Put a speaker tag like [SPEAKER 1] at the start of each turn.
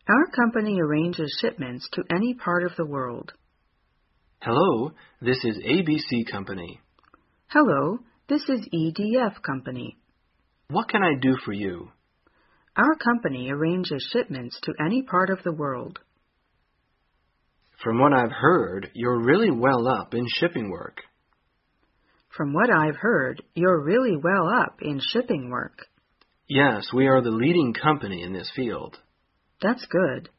[SPEAKER 1] Our company arranges shipments to any part of the world.
[SPEAKER 2] Hello, this is ABC Company.
[SPEAKER 1] Hello, this is EDF Company.
[SPEAKER 2] What can I do for you?
[SPEAKER 1] Our company arranges shipments to any part of the world.
[SPEAKER 2] From what I've heard, you're really well up in shipping work.
[SPEAKER 1] From what I've heard, you're really well up in shipping work.
[SPEAKER 2] Yes, we are the leading company in this field.
[SPEAKER 1] That's good.